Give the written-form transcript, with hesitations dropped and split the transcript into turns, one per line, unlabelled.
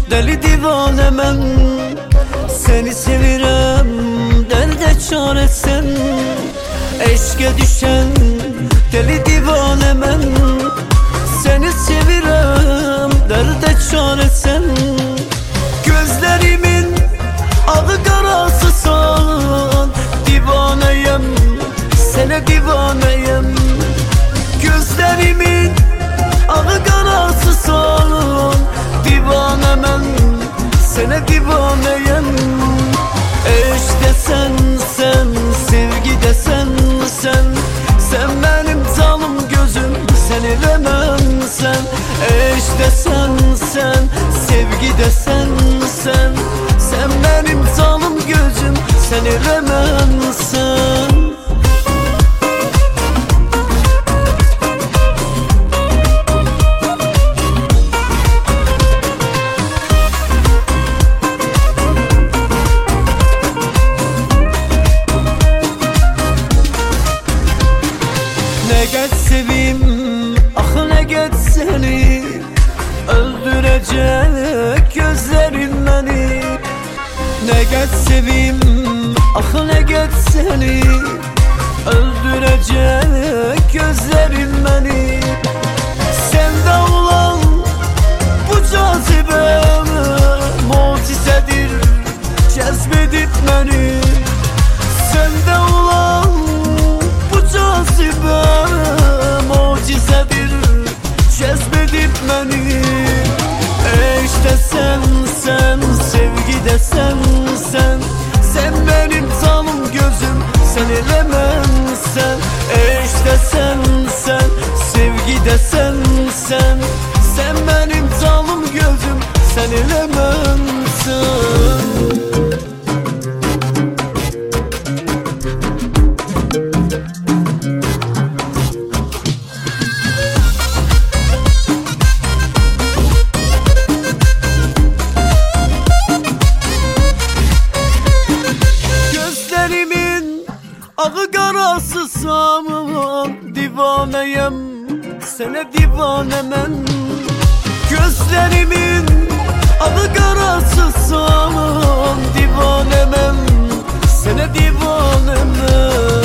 deli divane mən. Seni sevirəm, dərdə çarə sən. Eşqə düşən deli divane mən. Seni sevirəm, dərdə çarə sən. Gözlərimin ağı qarasısan, divanəyəm, sənə divanəyəm. Gözlərimin ağı qarasısan, divanə mən, sənə divanəyəm. Eşqdə sən, sevgidə sən. Sən mənim canım gözüm, sən eləməmsən. Eşqdə sən, sevgidə sən. Sən mənim canım gözüm, sən eləməmsən. Ne geç sevim, ah ne geç seni. Öldürecek gözlerim beni. Ne geç sevim, ah ne geç seni. Öldürecek gözlerim beni. Sende olan bu cazibe mucizedir, cezbedip beni. Sende olan bu cazibe mucizedir, cezbedip beni. İşte sen, sevgide sen. Sen benim canım gözüm, sen elememsen. İşte sen, sevgide sen. Sen benim canım gözüm, sen elememsen. Ağı qarasısan, divanəyəm, sənə divanə mən. Gözlərimin ağı qarasısan, divanə mən, sənə divanə mən.